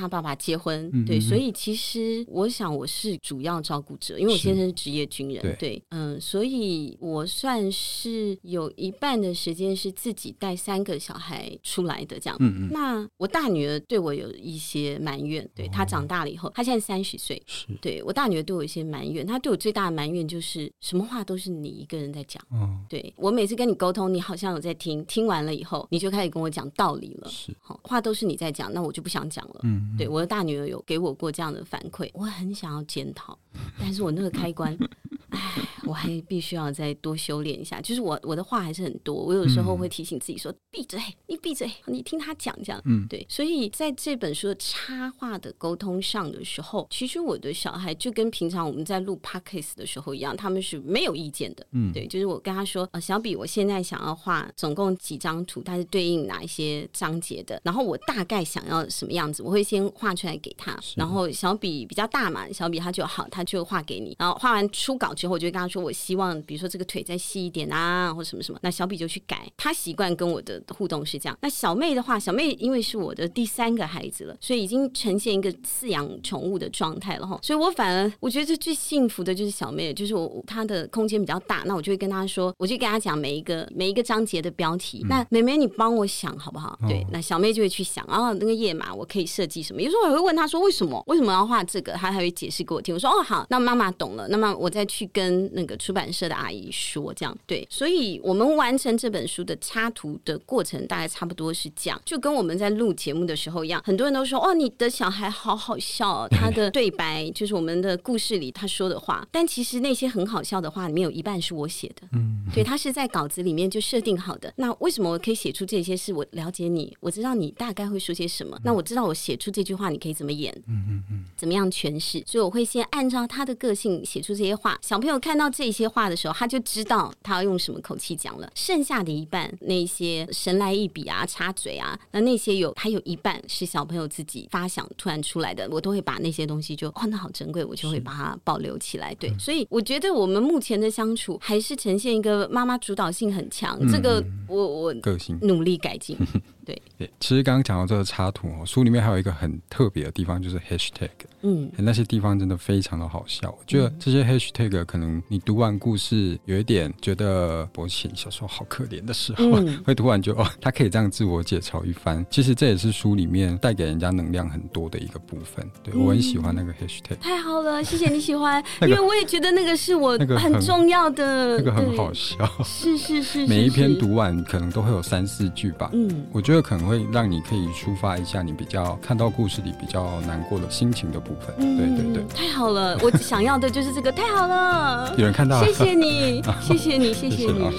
他爸爸结婚， 嗯、 对，所以其实我想我是主要照顾者，因为我先生是职业军人，对，嗯，所以我算是有一半的时间是自己带三个小孩出来的这样。嗯嗯，那我大女儿对我有一些埋怨，对，她长大了以后，她现在三十岁，对，我大女儿对我有一些埋怨，她对我最大的埋怨就是什么话都是你一个人在讲，哦、对，我每次跟你沟通，你好像有在听，听完了以后你就开始跟我讲道理了，是，话都是你在讲，那我就不想讲了。嗯嗯，对，我的大女儿有给我过这样的反馈，我很想要检讨，但是我那个开关唉，我还必须要再多修炼一下，就是我我的话还是很多，我有时候会提醒自己说闭嘴，你闭嘴，你听他讲这样。嗯，对，所以在这本书的插画的沟通上的时候，其实我的小孩就跟平常我们在录 podcast 的时候一样，他们是没有意见的。嗯，对，就是我跟他说，呃，小比，我现在想要画总共几张图，它是对应哪一些章节的，然后我大概想要什么样子，我会先画出来给他，然后小比比较大嘛，小比他就好，他就画给你，然后画完初稿之后，我就会跟他说，我希望比如说这个腿再细一点啊，或什么什么，那小比就去改，他习惯跟我的互动是这样。那小妹的话，小妹因为是我的第三个孩子了，所以已经呈现一个饲养宠物的状态了哈，所以我反而我觉得最幸福的就是小妹，就是我她的空间比较大，那我就会跟她说，我就跟她讲每一个每一个章节的标题，嗯、那妹妹你帮我想好不好？哦、对，那小妹就会去想，然后那个页码我可以设计什么，有时候我会问她说为什么为什么要画这个，她还会解释给我听，我说哦好，那妈妈懂了，那么我再去跟那个出版社的阿姨说，这样对，所以我们完成这本书的插图的过程大概差不多是这样，就跟我们在录节目的时候一样，很多人都说哦你的小孩好好笑哦，他的对白就是我们的故事里他说的话，但其实那些很好笑的话里面有一半是我写的，嗯，对，他是在稿子里面就设定好的。那为什么我可以写出这些？是我了解你，我知道你大概会说些什么，那我知道我写出这句话你可以怎么演，嗯嗯嗯，怎么样诠释，所以我会先按照他的个性写出这些话。小朋友看到这些话的时候，他就知道他要用什么口气讲了。剩下的一半那些神来一笔啊、插嘴啊，那那些有还有一半是小朋友自己发想突然出来的，我都会把那些东西就哦那好珍贵，我就会把它保留起来。对，嗯、所以我觉得我们目前的相处还是呈现一个妈妈主导性很强，嗯、这个我我个性努力改进。对， 其实刚刚讲到这个插图哦，书里面还有一个很特别的地方，就是 hashtag。嗯，那些地方真的非常的好笑。我觉得这些 hashtag 可能你读完故事有一点觉得博奇小时候好可怜的时候，嗯、会突然就哦，他可以这样自我解嘲一番。其实这也是书里面带给人家能量很多的一个部分。对、嗯、我很喜欢那个 hashtag。太好了，谢谢你喜欢，那个、因为我也觉得那个是我很重要的。 那个很好笑， 是是 是, 是， 每一篇读完可能都会有三四句吧。嗯，我觉得可能会让你可以抒发一下你比较看到故事里比较难过的心情的部分。嗯、对对对， 太好了，我想要的就是这个，太好了， 有人看到了， 谢谢你，谢谢你，谢谢你。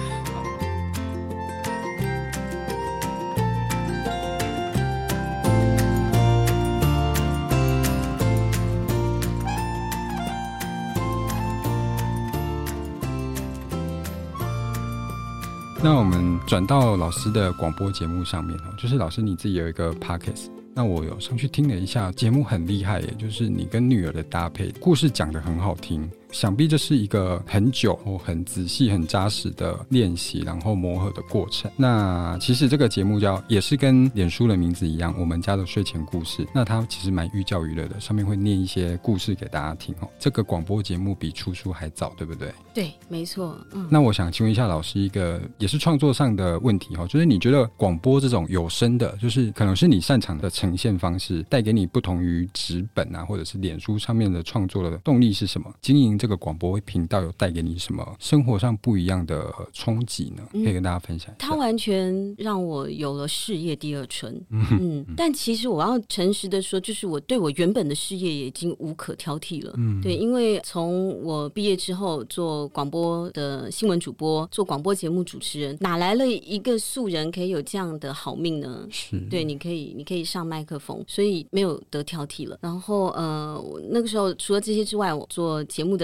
那我们转到老师的广播节目上面，就是老师你自己有一个 podcast， 那我有上去听了一下，节目很厉害耶，就是你跟女儿的搭配，故事讲得很好听，想必这是一个很久、很仔细、很扎实的练习，然后磨合的过程。那其实这个节目叫也是跟脸书的名字一样，我们家的睡前故事。那它其实蛮寓教于乐的，上面会念一些故事给大家听哦。这个广播节目比出书还早，对不对？ 对，没错。嗯。 那我想请问一下老师一个也是创作上的问题哦，就是你觉得广播这种有声的，就是可能是你擅长的呈现方式，带给你不同于纸本啊，或者是脸书上面的创作的动力是什么？经营这个广播频道有带给你什么生活上不一样的冲击呢？可以跟大家分享一下。 它完全让我有了事业第二春。嗯嗯，但其实我要诚实的说，就是我对我原本的事业也已经无可挑剔了。嗯，对，因为从我毕业之后做广播的新闻主播，做广播节目主持人，哪来了一个素人可以有这样的好命呢？是，对，你可以你可以上麦克风，所以没有得挑剔了。然后呃，那个时候除了这些之外，我做节目的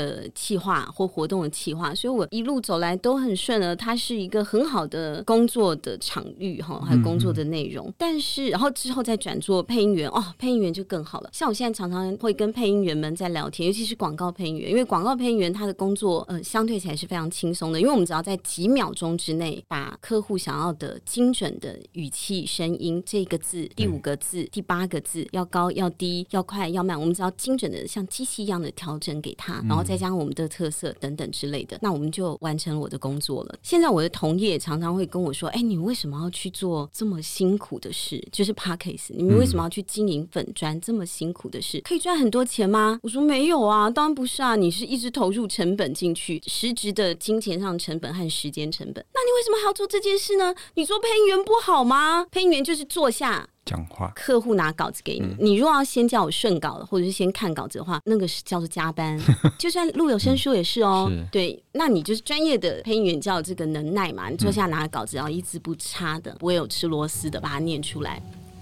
的企划或活动的企划，所以我一路走来都很顺了。它是一个很好的工作的场域哈，还有工作的内容。嗯、但是然后之后再转做配音员哦，配音员就更好了。像我现在常常会跟配音员们在聊天，尤其是广告配音员，因为广告配音员他的工作呃相对起来是非常轻松的，因为我们只要在几秒钟之内把客户想要的精准的语气、声音，这个字、第五个字、第八个字要高要低、要快要慢，我们只要精准的像机器一样的调整给他，然后再加上我们的特色等等之类的，那我们就完成了我的工作了。现在我的同业常常会跟我说：“哎，你为什么要去做这么辛苦的事？就是 Podcast， 你们为什么要去经营粉专这么辛苦的事？可以赚很多钱吗？”我说：“没有啊，当然不是啊，你是一直投入成本进去，实质的金钱上成本和时间成本。那你为什么还要做这件事呢？你做配音员不好吗？配音员就是坐下。” 讲话， 客户拿稿子给你，嗯、你如果要先叫我顺稿了，或者是先看稿子的话，那个是叫做加班。就算录有声书也是哦、嗯。对，那你就是专业的配音员，叫这个能耐嘛。你坐下拿稿子，然后一字不差的，不会有吃螺丝的，把它念出来。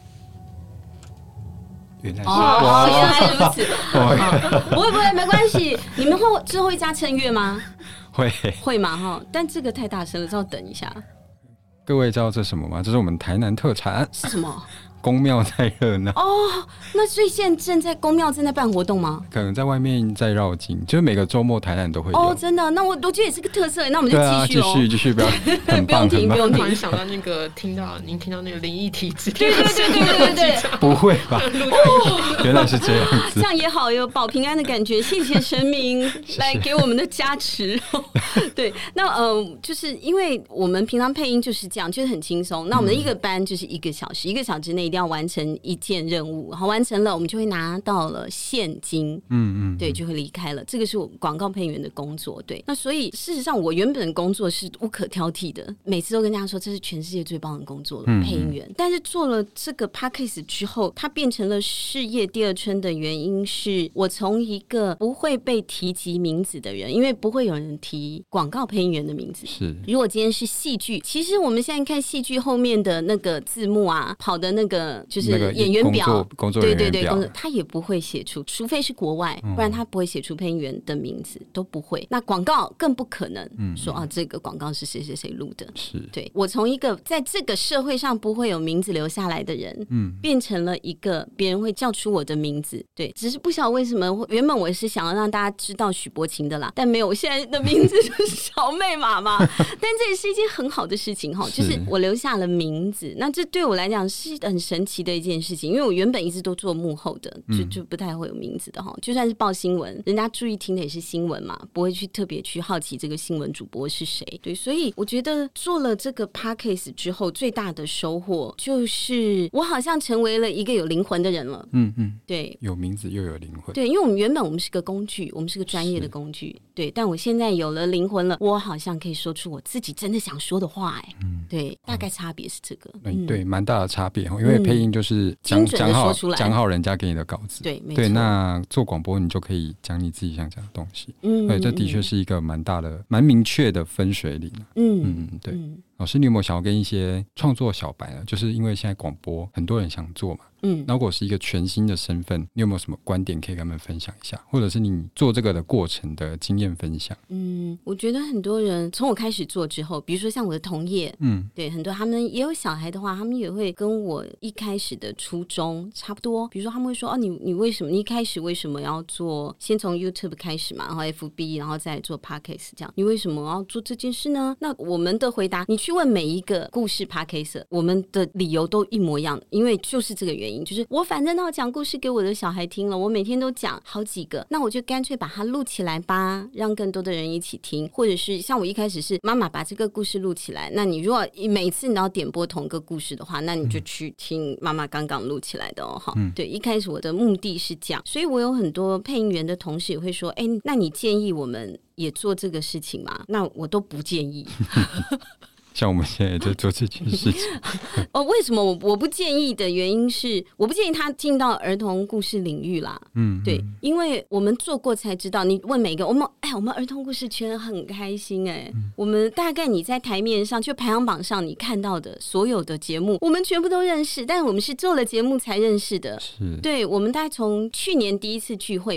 原来是哦，原来如此。不会不会，没关系。你们会之后会加衬乐吗？ 会会嘛哈？但这个太大声了，稍等一下。 各位知道这是什么吗？这是我们台南特产。 是什么？ 宫庙在热闹哦，那所以现在正在宫庙正在办活动吗？ 可能在外面在绕境，就是每个周末台南都会有。 哦，真的？那我我觉得也是个特色，那我们就继续哦， 继续继续，不要很棒， 不用停，不用停。 突然想到那个听到您听到那个灵异体质， 对对对对对对， 不会吧？哦、原来是这样子， 这样也好，有保平安的感觉。谢谢神明来给我们的加持。对，那呃，就是因为我们平常配音就是这样，就是很轻松。那我们的一个班就是一个小时，一个小时内一定要完成一件任务，好，完成了我们就会拿到了现金，嗯嗯，对，就会离开了。这个是我广告配音员的工作，对。那所以事实上，我原本的工作是无可挑剔的，每次都跟大家说这是全世界最棒的工作了，嗯嗯配音员。但是做了这个 podcast 之后，它变成了事业第二春的原因是，我从一个不会被提及名字的人，因为不会有人提广告配音员的名字。 是， 如果今天是戏剧，其实我们现在看戏剧后面的那个字幕啊，跑的那个就是演员表， 那个、工作人员表， 对对对，工作他也不会写出，除非是国外，不然他不会写出配音员的名字，都不会。那广告更不可能说、嗯、啊，这个广告是谁谁谁录的。 是， 对，我从一个在这个社会上不会有名字留下来的人，嗯，变成了一个别人会叫出我的名字。对，只是不晓得为什么，原本我是想要让大家知道许柏晴的啦，但没有，我现在的名字就是小妹妈妈。但这也是一件很好的事情哈，就是我留下了名字，那这对我来讲是很神奇的一件事情，因为我原本一直都做幕后的，就就不太会有名字的哈。就算是报新闻，人家注意听的也是新闻嘛，不会去特别去好奇这个新闻主播是谁。对，所以我觉得做了这个 podcast 之后，最大的收获就是我好像成为了一个有灵魂的人了。嗯嗯，对， 有名字又有灵魂。 对，因为我们原本我们是个工具，我们是个专业的工具。对，但我现在有了灵魂了，我好像可以说出我自己真的想说的话。哎、嗯，对，大概差别是这个。 嗯、对，蛮大的差别，因为配音就是讲讲好讲好人家给你的稿子。 对，没错。 对，那做广播你就可以讲你自己想讲的东西。嗯，对，这的确是一个蛮大的、蛮明确的分水岭。嗯嗯，对。嗯，老师，你有没有想要跟一些创作小白呢？就是因为现在广播很多人想做嘛。嗯，那如果是一个全新的身份，你有没有什么观点可以跟他们分享一下，或者是你做这个的过程的经验分享？ 嗯，我觉得很多人从我开始做之后，比如说像我的同业，嗯，对，很多他们也有小孩的话，他们也会跟我一开始的初衷差不多。比如说他们会说：“哦，你你为什么？你一开始为什么要做？先从 YouTube 开始嘛，然后 F B， 然后再做 Podcast 这样，你为什么要做这件事呢？”那我们的回答，你去问每一个故事 Podcast， 我们的理由都一模一样，因为就是这个原因。就是我反正要讲故事给我的小孩听了，我每天都讲好几个，那我就干脆把它录起来吧，让更多的人一起听。或者是像我一开始是妈妈把这个故事录起来，那你如果每次你要点播同一个故事的话，那你就去听妈妈刚刚录起来的哦。嗯、对，一开始我的目的是这样，所以我有很多配音员的同事也会说：“哎，那你建议我们也做这个事情吗？”那我都不建议。 像我们现在在做这件事情哦，为什么我我不建议的原因是，我不建议他进到儿童故事领域啦。嗯，对，因为我们做过才知道。你问每个我们，哎，我们儿童故事圈很开心哎、欸嗯。我们大概你在台面上就排行榜上你看到的所有的节目，我们全部都认识，但我们是做了节目才认识的。 是， 对，我们大概从去年第一次聚会吧，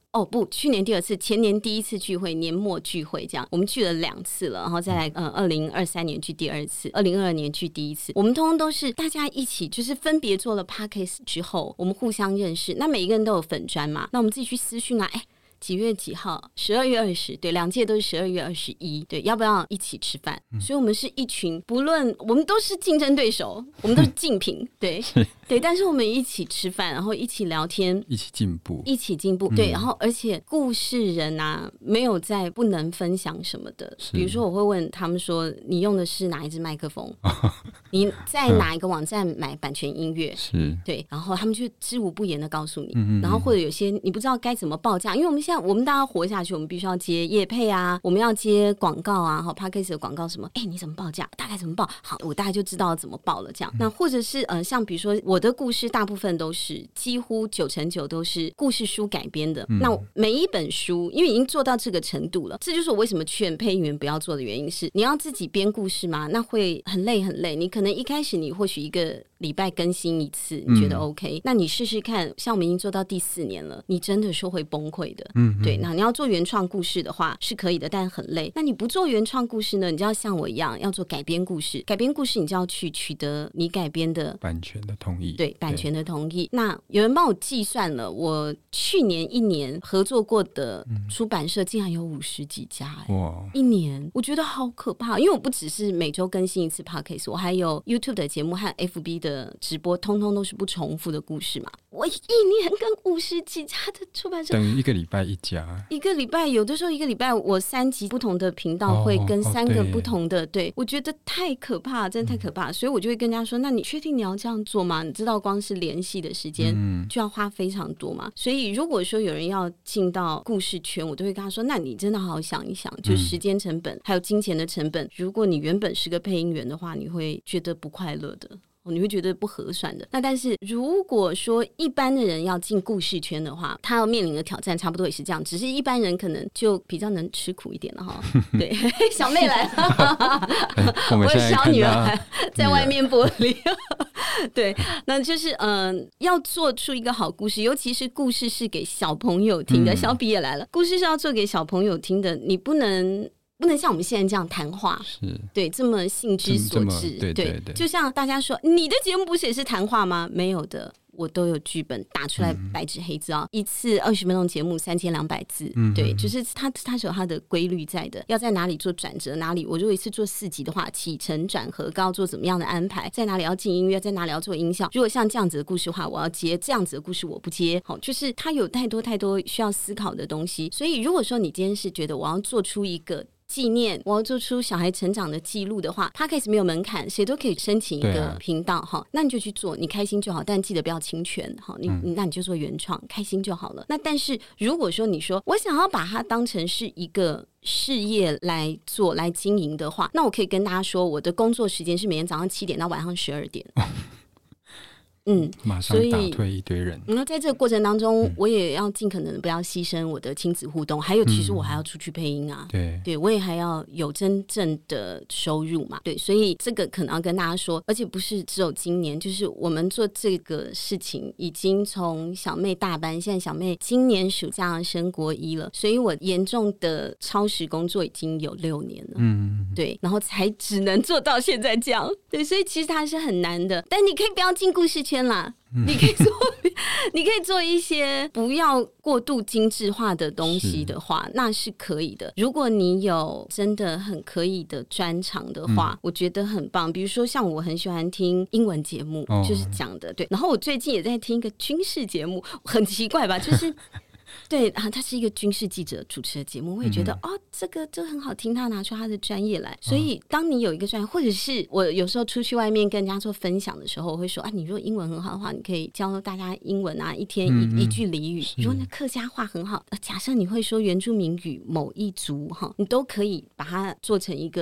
哦不，去年第二次，前年第一次聚会，年末聚会这样，我们聚了两次了，然后再来呃，二零二三年聚第二次，二零二二年聚第一次，我们通通都是大家一起，就是分别做了 podcast 之后，我们互相认识，那每一个人都有粉专嘛，那我们自己去私讯啊，哎。几月几号？十二月二十，对，两届都是十二月二十一，对，要不要一起吃饭？嗯、所以我们是一群，不论我们都是竞争对手，我们都是竞品，对对，但是我们一起吃饭，然后一起聊天， 一起进步， 一起进步，对，然后而且故事人啊，没有在不能分享什么的，比如说我会问他们说，你用的是哪一支麦克风？你在哪一个网站买版权音乐？ 是， 对，然后他们就知无不言的告诉你，嗯嗯嗯，然后或者有些你不知道该怎么报价，因为我们现在我们大家活下去，我们必须要接业配啊，我们要接广告啊，好 Podcast 的广告什么，哎，你怎么报价？大概怎么报？好，我大概就知道怎么报了。这样，那或者是呃，像比如说我的故事，大部分都是几乎九成九都是故事书改编的。嗯、那每一本书，因为已经做到这个程度了，这就是我为什么劝配音员不要做的原因是，你要自己编故事嘛，那会很累很累。你可能一开始你或许一个礼拜更新一次，你觉得 OK？、嗯、那你试试看，像我们已经做到第四年了，你真的是会崩溃的。嗯，对。那你要做原创故事的话是可以的，但很累。那你不做原创故事呢？你就要像我一样，要做改编故事。改编故事你就要去取得你改编的版权的同意， 对，版权的同意。那有人帮我计算了，我去年一年合作过的出版社竟然有五十几家、欸，哇！一年我觉得好可怕，因为我不只是每周更新一次 podcast， 我还有 YouTube 的节目和 F B 的直播，通通都是不重复的故事嘛。我一年跟五十几家的出版社， 等于一个礼拜一家。 一个礼拜有的时候一个礼拜我三集不同的频道会跟三个不同的、哦哦、对, 对我觉得太可怕真的太可怕、嗯、所以我就会跟人家说，那你确定你要这样做吗？你知道光是联系的时间就要花非常多嘛、嗯、所以如果说有人要进到故事圈，我都会跟他说，那你真的好好想一想，就时间成本、嗯、还有金钱的成本，如果你原本是个配音员的话，你会觉得不快乐的，你会觉得不合算的。那但是如果说一般的人要进故事圈的话，他要面临的挑战差不多也是这样，只是一般人可能就比较能吃苦一点了哈。对，小妹来了，我的小女儿在外面玻璃。对，那就是嗯、呃，要做出一个好故事，尤其是故事是给小朋友听的。嗯、小比也来了，故事是要做给小朋友听的，你不能。不能像我们现在这样谈话，是对这么兴之所至， 对对对， 就像大家说，你的节目不是也是谈话吗？没有的，我都有剧本打出来，白纸黑字啊、哦，一次二十分钟节目三千两百字，嗯、对，就是它它是有它的规律在的，要在哪里做转折，哪里我如果一次做四集的话，起承转合要做怎么样的安排，在哪里要进音乐，在哪里要做音效。如果像这样子的故事的话，我要接这样子的故事，我不接，好，就是它有太多太多需要思考的东西。所以如果说你今天是觉得我要做出一个纪念，我要做出小孩成长的记录的话 Podcast 没有门槛，谁都可以申请一个频道、啊、那你就去做，你开心就好，但记得不要侵权，你、嗯、那你就做原创，开心就好了。那但是如果说你说我想要把它当成是一个事业来做来经营的话，那我可以跟大家说，我的工作时间是每天早上七点到晚上十二点。嗯， 马上打退一堆人。 那在这个过程当中、嗯、我也要尽可能不要牺牲我的亲子互动，还有其实我还要出去配音啊、嗯、对对，我也还要有真正的收入嘛，对，所以这个可能要跟大家说，而且不是只有今年，就是我们做这个事情已经从小妹大班，现在小妹今年暑假升国一了，所以我严重的超时工作已经有六年了，嗯，对，然后才只能做到现在这样，对，所以其实它是很难的，但你可以不要进故事圈啦，你可以做你可以做一些不要过度精致化的东西的话，那是可以的。如果你有真的很可以的专长的话、嗯、我觉得很棒。比如说像我很喜欢听英文节目、哦、就是讲的，对，然后我最近也在听一个军事节目，很奇怪吧，就是对啊，他是一个军事记者主持的节目，我也觉得、嗯、哦，这个这个很好听，他拿出他的专业来。所以当你有一个专业，或者是我有时候出去外面跟人家做分享的时候，我会说啊，你如果英文很好的话，你可以教大家英文啊，一天 一,、嗯、一句俚语。如果那客家话很好，假设你会说原住民语某一族哈，你都可以把它做成一个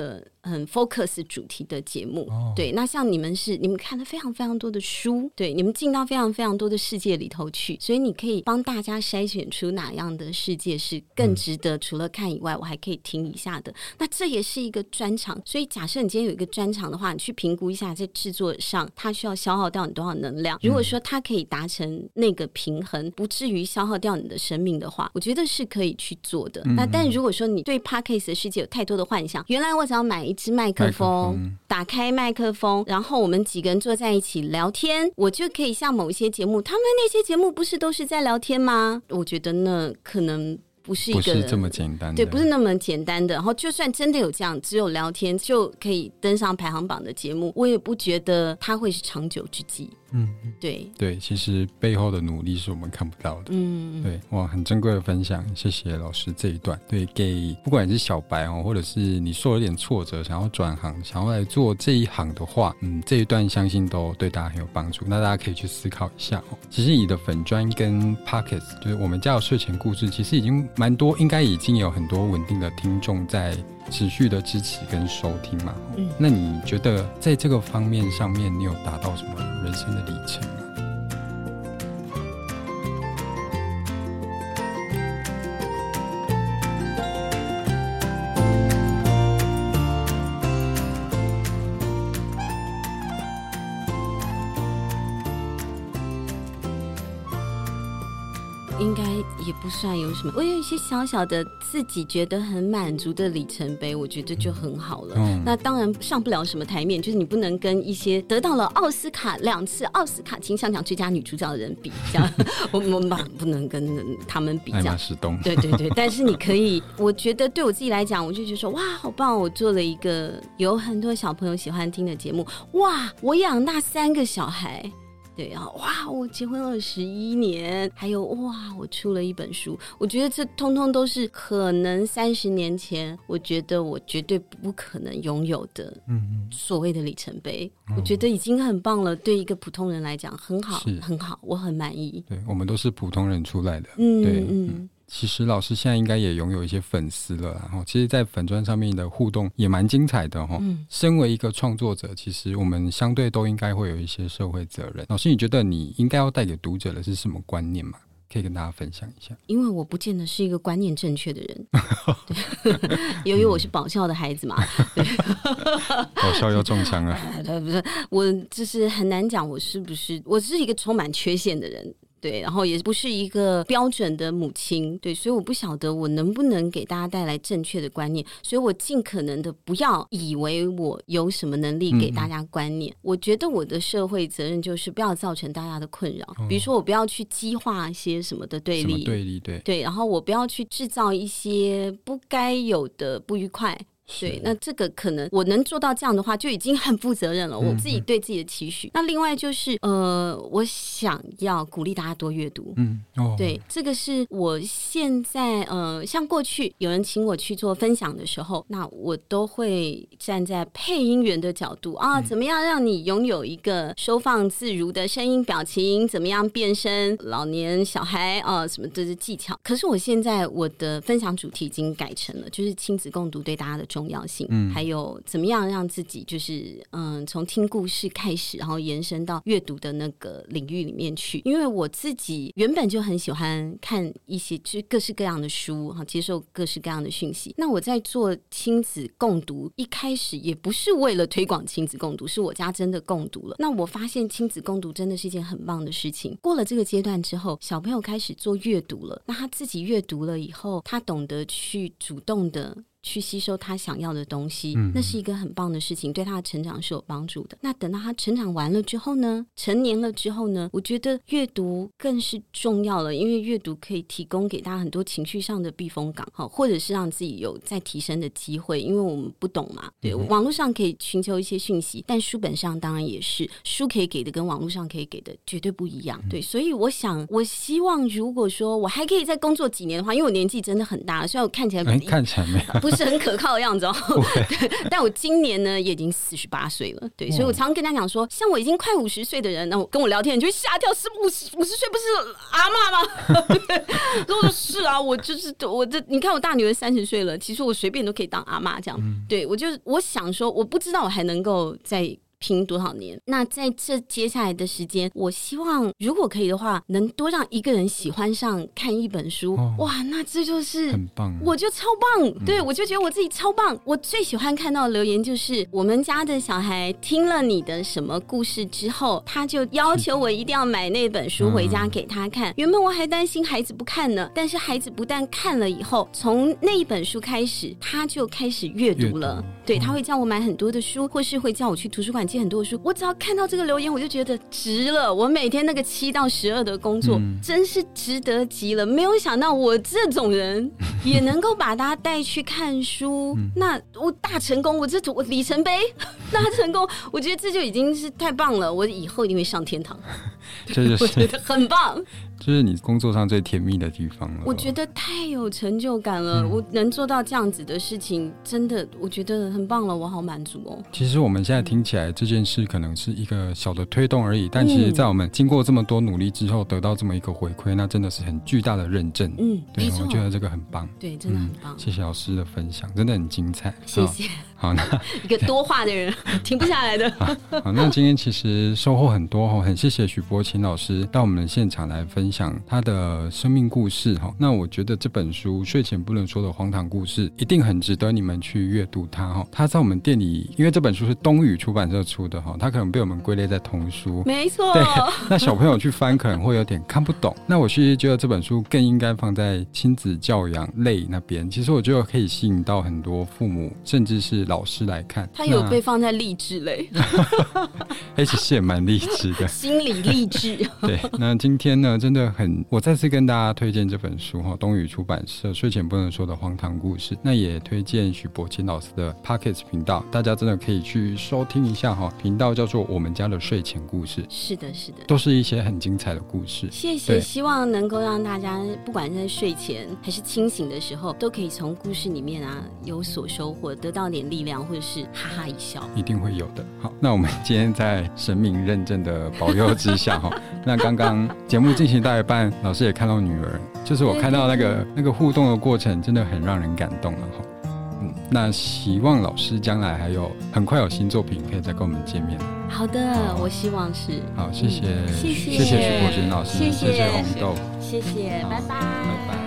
很 focus 主题的节目、 哦、 对，那像你们是你们看了非常非常多的书，对，你们进到非常非常多的世界里头去，所以你可以帮大家筛选出哪样的世界是更值得除了看以外、嗯、我还可以听一下的，那这也是一个专场。所以假设你今天有一个专场的话，你去评估一下在制作上它需要消耗掉你多少能量，如果说它可以达成那个平衡，不至于消耗掉你的生命的话，我觉得是可以去做的、嗯、那但如果说你对 Podcast 的世界有太多的幻想，原来我只要买一支麦克风, 麦克风打开麦克风，然后我们几个人坐在一起聊天，我就可以像某一些节目，他们那些节目不是都是在聊天吗？我觉得那可能不是一个， 不是这么简单的， 对，不是那么简单的。然后就算真的有这样只有聊天就可以登上排行榜的节目，我也不觉得它会是长久之计。嗯，对对，其实背后的努力是我们看不到的。嗯，对，哇，很珍贵的分享，谢谢老师这一段。对，给不管你是小白哦，或者是你受了点挫折，想要转行，想要来做这一行的话，嗯，这一段相信都对大家很有帮助。那大家可以去思考一下哦。其实你的粉专跟 Podcast， 就是我们家有睡前故事，其实已经蛮多，应该已经有很多稳定的听众在持续的支持跟收听嘛、嗯、那你觉得在这个方面上面你有达到什么人生的里程吗？ 应该也不算有什么，我有一些小小的自己觉得很满足的里程碑，我觉得就很好了、嗯、那当然上不了什么台面，就是你不能跟一些得到了奥斯卡两次奥斯卡金像奖最佳女主角的人比，这样我们不能跟他们比，这样艾玛史东， 对对对，但是你可以，我觉得对我自己来讲，我就觉得说哇好棒，我做了一个有很多小朋友喜欢听的节目，哇我养大三个小孩，对啊，哇我结婚二十一年，还有哇我出了一本书，我觉得这通通都是可能三十年前我觉得我绝对不可能拥有的所谓的里程碑、嗯、我觉得已经很棒了，对一个普通人来讲很好很好，我很满意。 对，我们都是普通人出来的。嗯，对，嗯。其实老师现在应该也拥有一些粉丝了，然后其实在粉专上面的互动也蛮精彩的、嗯、身为一个创作者，其实我们相对都应该会有一些社会责任。老师你觉得你应该要带给读者的是什么观念吗？可以跟大家分享一下。因为我不见得是一个观念正确的人由于我是保校的孩子嘛保校要中枪了对，不是，我就是很难讲我是不是，我是一个充满缺陷的人，对，然后也不是一个标准的母亲，对，所以我不晓得我能不能给大家带来正确的观念，所以我尽可能的不要以为我有什么能力给大家观念、嗯、我觉得我的社会责任就是不要造成大家的困扰、哦、比如说我不要去激化一些什么的对立， 什么对立，对对，然后我不要去制造一些不该有的不愉快，对，那这个可能我能做到这样的话就已经很负责任了、嗯、我自己对自己的期许。那另外就是呃，我想要鼓励大家多阅读，嗯、哦，对，这个是我现在呃，像过去有人请我去做分享的时候，那我都会站在配音员的角度啊，怎么样让你拥有一个收放自如的声音表情，怎么样变身老年小孩啊，什么这是技巧。可是我现在我的分享主题已经改成了就是亲子共读对大家的重要性、嗯、还有怎么样让自己就是嗯，从听故事开始，然后延伸到阅读的那个领域里面去。因为我自己原本就很喜欢看一些就是各式各样的书，接受各式各样的讯息。那我在做亲子共读一开始也不是为了推广亲子共读，是我家真的共读了。那我发现亲子共读真的是一件很棒的事情。过了这个阶段之后，小朋友开始做阅读了，那他自己阅读了以后，他懂得去主动的去吸收他想要的东西、嗯、那是一个很棒的事情，对他的成长是有帮助的。那等到他成长完了之后呢，成年了之后呢，我觉得阅读更是重要了，因为阅读可以提供给他很多情绪上的避风港，或者是让自己有再提升的机会。因为我们不懂嘛，对、嗯、网络上可以寻求一些讯息，但书本上当然也是，书可以给的跟网络上可以给的绝对不一样、嗯、对，所以我想我希望如果说我还可以再工作几年的话，因为我年纪真的很大了，虽然我看起来、 欸、看起来没有不是很可靠的样子哦。对，但我今年呢也已经四十八岁了，对，所以我常常跟他讲说，像我已经快五十岁的人，那我跟我聊天，你就会吓跳，是五十五十岁不是阿嬷吗？对，我说是啊，我就是我这，你看我大女儿三十岁了，其实我随便都可以当阿嬷这样。嗯、对，我就我想说，我不知道我还能够在。拼多少年？那在这接下来的时间，我希望如果可以的话，能多让一个人喜欢上看一本书。哦、哇，那这就是很棒， 我就超棒。嗯、对，我就觉得我自己超棒。我最喜欢看到的留言就是，我们家的小孩听了你的什么故事之后，他就要求我一定要买那本书回家给他看。嗯、原本我还担心孩子不看呢，但是孩子不但看了以后，从那一本书开始，他就开始阅读了。对，他会叫我买很多的书，或是会叫我去图书馆借很多的书。我只要看到这个留言，我就觉得值了。我每天那个七到十二的工作，嗯、真是值得极了。没有想到我这种人也能够把他带去看书，嗯、那我大成功，我这我里程碑大成功，我觉得这就已经是太棒了。我以后一定会上天堂， 这就是我觉得很棒。 就是你工作上最甜蜜的地方了。 我觉得太有成就感了，嗯、我能做到这样子的事情，真的我觉得很棒了，我好满足哦。 其实我们现在听起来这件事可能是一个小的推动而已，但其实在我们经过这么多努力之后得到这么一个回馈，那真的是很巨大的认证。嗯，对，我觉得这个很棒。 对，真的很棒。 嗯、谢谢老师的分享，真的很精彩。 谢谢。 好，那一个多话的人停不下来的。 好, 好，那今天其实收获很多哦，很谢谢许博琴老师到我们的现场来分享他的生命故事哈。那我觉得这本书《睡前不能说的荒唐故事》一定很值得你们去阅读它哈。它在我们店里，因为这本书是东宇出版社出的哈，它可能被我们归类在童书。 没错。 对，那小朋友去翻可能会有点看不懂。那我其实觉得这本书更应该放在亲子教养类那边。其实我觉得可以吸引到很多父母，甚至是老师来看。 它有被放在励志类。 哎，其实也蛮励志的， 心理励志。 对，那今天呢，真的很，我再次跟大家推荐这本书哈，东宇出版社《睡前不能说的荒唐故事》。那也推荐许博琴老师的 Podcast 频道，大家真的可以去收听一下哈，频道叫做我们家的睡前故事。 是的，是的， 都是一些很精彩的故事。 谢谢，希望能够让大家不管在睡前还是清醒的时候，都可以从故事里面啊有所收获，得到点力量，或者是哈哈一笑， 一定会有的。好，那我们今天在神明认证的保佑之下哈，那刚刚节目进行到一半，老师也看到女儿，就是我看到那个那个互动的过程，真的很让人感动了哈。嗯，那希望老师将来还有很快有新作品可以再跟我们见面。 好的，好，我希望是。 好，谢谢， 嗯、谢谢， 谢谢许博琴老师， 谢谢谢谢红豆， 谢谢，拜拜， 拜拜。